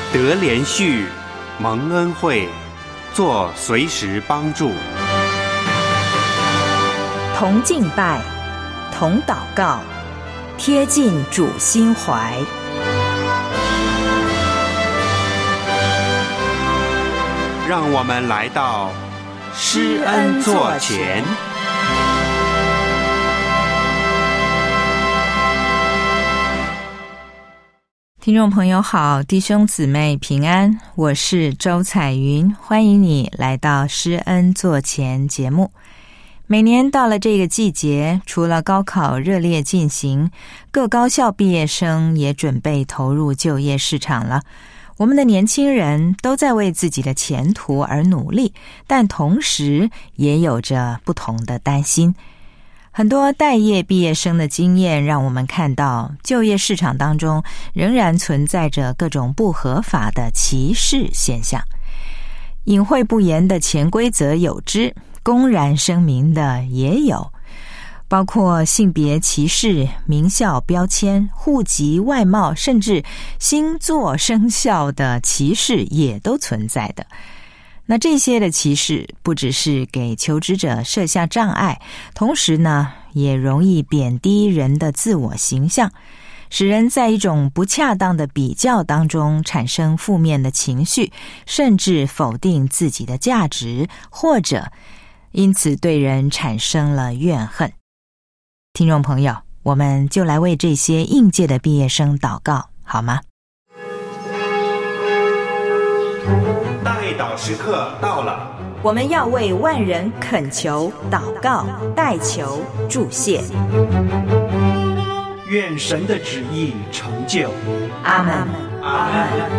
得连续，蒙恩惠，做随时帮助。 同敬拜，同祷告，贴近主心怀。 让我们来到施恩座前。 听众朋友好，弟兄姊妹平安，我是周彩云，欢迎你来到施恩座前节目。每年到了这个季节，除了高考热烈进行，各高校毕业生也准备投入就业市场了。我们的年轻人都在为自己的前途而努力，但同时也有着不同的担心。很多待业毕业生的经验让我们看到，就业市场当中仍然存在着各种不合法的歧视现象。隐晦不言的潜规则有之，公然声明的也有，包括性别歧视、名校标签、户籍、外貌，甚至星座生肖的歧视也都存在的。那这些的歧视不只是给求职者设下障碍，同时呢，也容易贬低人的自我形象，使人在一种不恰当的比较当中产生负面的情绪，甚至否定自己的价值，或者因此对人产生了怨恨。听众朋友，我们就来为这些应届的毕业生祷告，好吗？ 代祷时刻到了， 我们要为万人恳求、祷告、代求、祝谢。 愿神的旨意成就。 阿们。 阿们。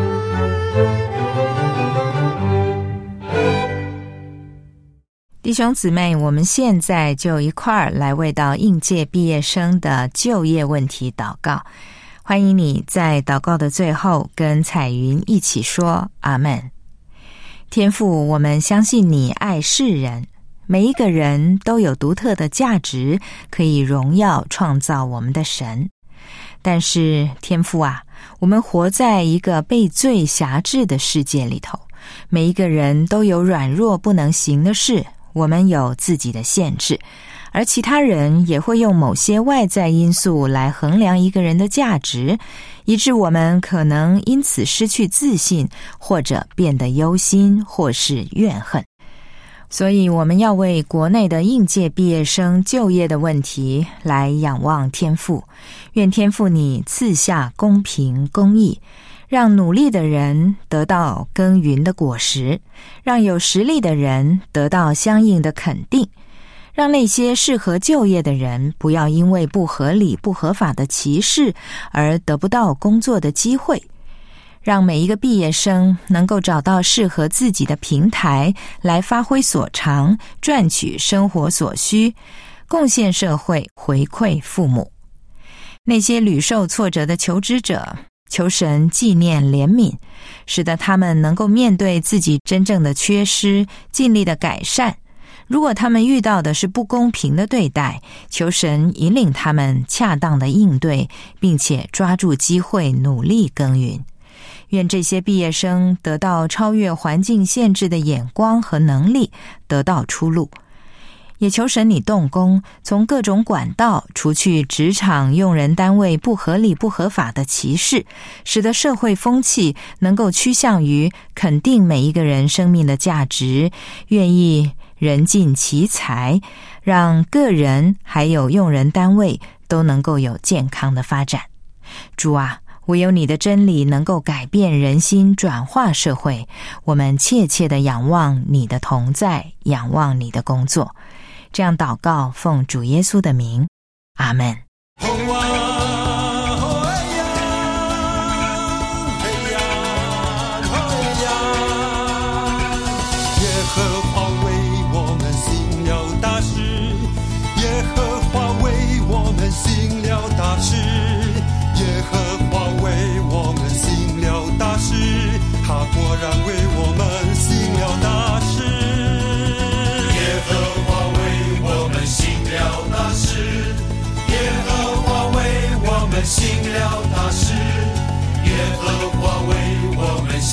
弟兄姊妹，我们现在就一块儿来为到应届毕业生的就业问题祷告。欢迎你在祷告的最后跟彩云一起说阿们。天父，我们相信你爱世人，每一个人都有独特的价值，可以荣耀创造我们的神。但是天父啊，我们活在一个被罪辖制的世界里头，每一个人都有软弱不能行的事，我们有自己的限制，而其他人也会用某些外在因素来衡量一个人的价值，以致我们可能因此失去自信，或者变得忧心，或是怨恨。所以我们要为国内的应届毕业生就业的问题来仰望天父，愿天父你赐下公平公义，让努力的人得到耕耘的果实，让有实力的人得到相应的肯定，让那些适合就业的人不要因为不合理不合法的歧视而得不到工作的机会，让每一个毕业生能够找到适合自己的平台来发挥所长，赚取生活所需，贡献社会，回馈父母。那些屡受挫折的求职者，求神纪念怜悯，使得他们能够面对自己真正的缺失，尽力的改善。如果他们遇到的是不公平的对待，求神引领他们恰当的应对，并且抓住机会努力耕耘。愿这些毕业生得到超越环境限制的眼光和能力，得到出路。也求神你动工，从各种管道除去职场用人单位不合理不合法的歧视，使得社会风气能够趋向于肯定每一个人生命的价值，愿意人尽其才，让个人还有用人单位都能够有健康的发展。主啊，唯有你的真理能够改变人心，转化社会，我们切切地仰望你的同在，仰望你的工作。这样祷告，奉主耶稣的名，阿们。 行了大事，耶和华为我们行了大事，他果然为我们行了大事。耶和华为我们行了大事，耶和华为我们行了大事，耶和华为我们行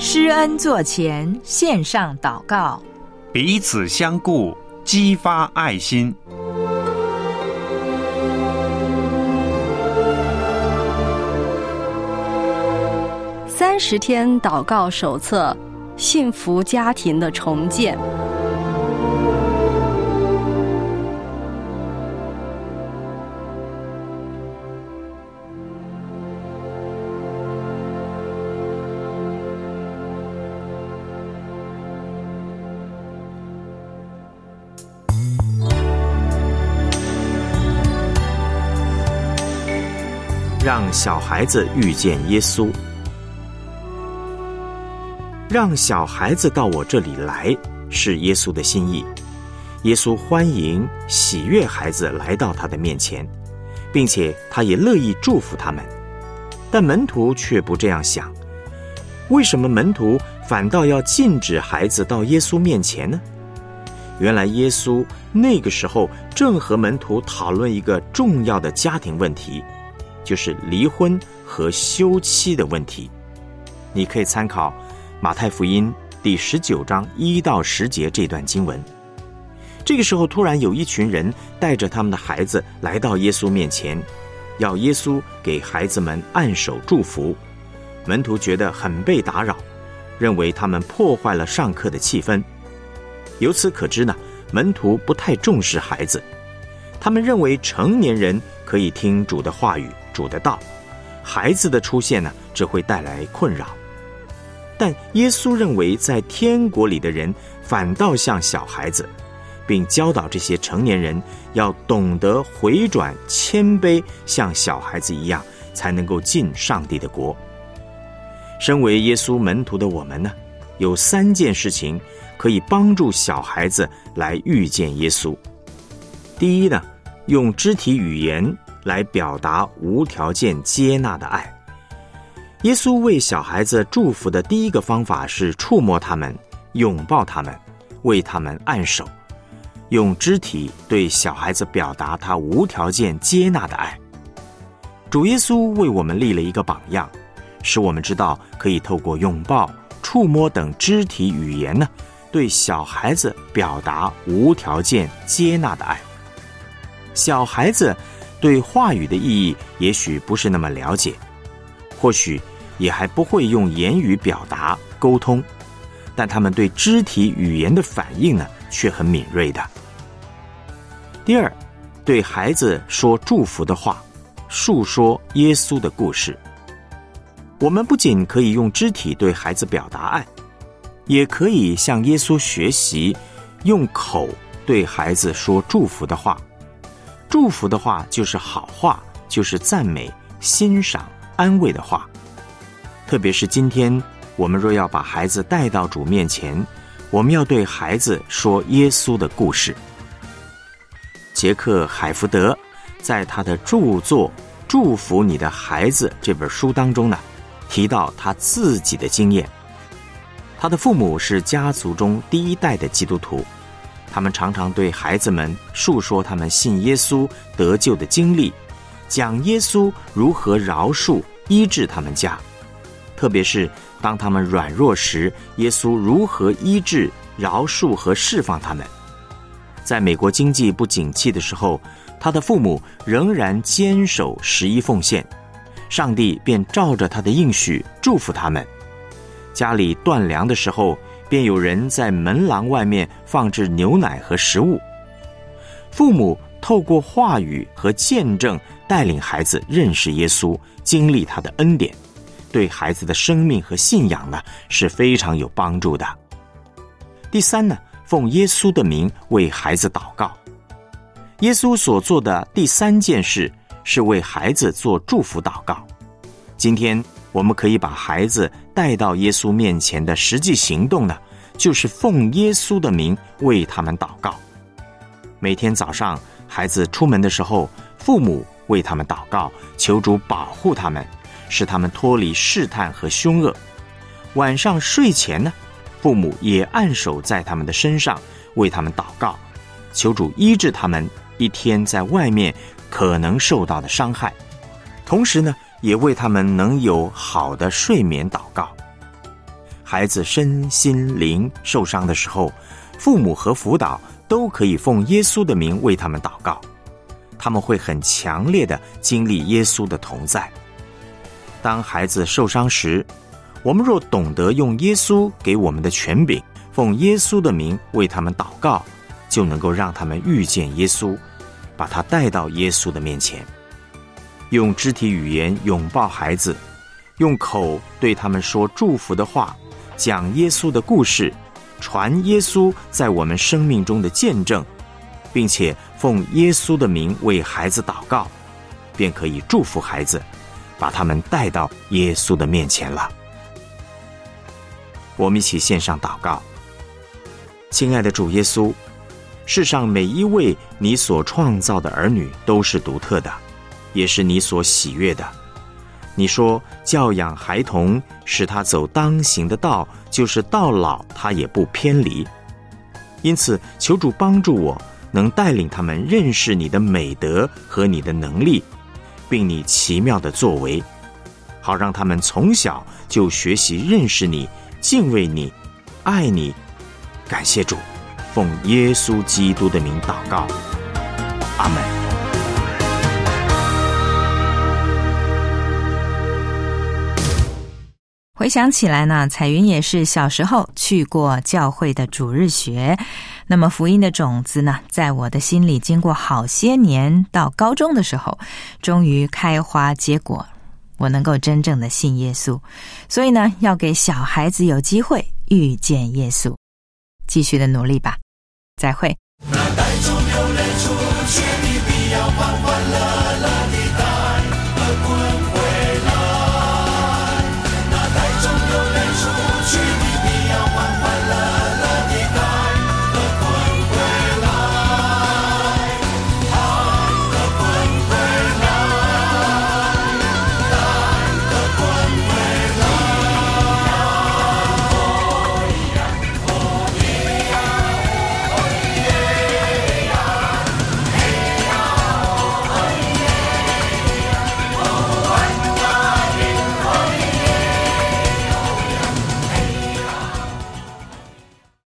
施恩座前献上祷告， 彼此相顾，激发爱心。 30天祷告手册，幸福家庭的重建。 让小孩子遇见耶稣。让小孩子到我这里来，是耶稣的心意。耶稣欢迎、喜悦孩子来到他的面前，并且他也乐意祝福他们。但门徒却不这样想。为什么门徒反倒要禁止孩子到耶稣面前呢？原来耶稣那个时候正和门徒讨论一个重要的家庭问题，就是离婚和休妻的问题。你可以参考马太福音第19章1到10节这段经文。这个时候突然有一群人带着他们的孩子来到耶稣面前，要耶稣给孩子们按手祝福。门徒觉得很被打扰，认为他们破坏了上课的气氛。由此可知呢，门徒不太重视孩子，他们认为成年人可以听主的话语、主的道，孩子的出现呢，只会带来困扰。但耶稣认为在天国里的人反倒像小孩子，并教导这些成年人要懂得回转谦卑，像小孩子一样，才能够进上帝的国。身为耶稣门徒的我们呢，有3件事情可以帮助小孩子来遇见耶稣。第一呢，用肢体语言来表达无条件接纳的爱。耶稣为小孩子祝福的第一个方法是触摸他们、拥抱他们、为他们按手，用肢体对小孩子表达他无条件接纳的爱。主耶稣为我们立了一个榜样，使我们知道可以透过拥抱、触摸等肢体语言呢，对小孩子表达无条件接纳的爱。小孩子对话语的意义也许不是那么了解，或许也还不会用言语表达沟通，但他们对肢体语言的反应呢，却很敏锐的。第二，对孩子说祝福的话，述说耶稣的故事。我们不仅可以用肢体对孩子表达爱，也可以向耶稣学习，用口对孩子说祝福的话。祝福的话就是好话，就是赞美、欣赏、安慰的话。特别是今天，我们若要把孩子带到主面前，我们要对孩子说耶稣的故事。杰克·海福德在他的著作《祝福你的孩子》这本书当中呢，提到他自己的经验。他的父母是家族中第1代的基督徒，他们常常对孩子们述说他们信耶稣得救的经历，讲耶稣如何饶恕医治他们家，特别是当他们软弱时，耶稣如何医治、饶恕和释放他们。在美国经济不景气的时候，他的父母仍然坚守11奉献，上帝便照着他的应许祝福他们。家里断粮的时候，便有人在门廊外面放置牛奶和食物。父母透过话语和见证带领孩子认识耶稣，经历他的恩典，对孩子的生命和信仰呢，是非常有帮助的。第三呢，奉耶稣的名为孩子祷告。耶稣所做的第3件事是为孩子做祝福祷告。今天我们可以把孩子带到耶稣面前的实际行动呢，就是奉耶稣的名为他们祷告。每天早上孩子出门的时候，父母为他们祷告，求主保护他们，使他们脱离试探和凶恶。晚上睡前呢，父母也按手在他们的身上，为他们祷告，求主医治他们一天在外面可能受到的伤害，同时呢，也为他们能有好的睡眠祷告。 孩子身心灵受伤的时候，父母和辅导都可以奉耶稣的名为他们祷告，他们会很强烈的经历耶稣的同在。当孩子受伤时，我们若懂得用耶稣给我们的权柄，奉耶稣的名为他们祷告，就能够让他们遇见耶稣，把他带到耶稣的面前。用肢体语言拥抱孩子，用口对他们说祝福的话，讲耶稣的故事，传耶稣在我们生命中的见证，并且奉耶稣的名为孩子祷告，便可以祝福孩子，把他们带到耶稣的面前了。我们一起献上祷告。亲爱的主耶稣，世上每一位你所创造的儿女都是独特的，也是你所喜悦的。你说教养孩童，使他走当行的道，就是到老他也不偏离。因此求主帮助我，能带领他们认识你的美德和你的能力，并你奇妙的作为，好让他们从小就学习认识你，敬畏你，爱你。感谢主，奉耶稣基督的名祷告，阿们。 回想起来呢，彩云也是小时候去过教会的主日学，那么福音的种子呢，在我的心里经过好些年，到高中的时候终于开花结果，我能够真正的信耶稣。所以呢，要给小孩子有机会遇见耶稣，继续的努力吧。再会。 那带着流泪出去，你必要欢欢乐乐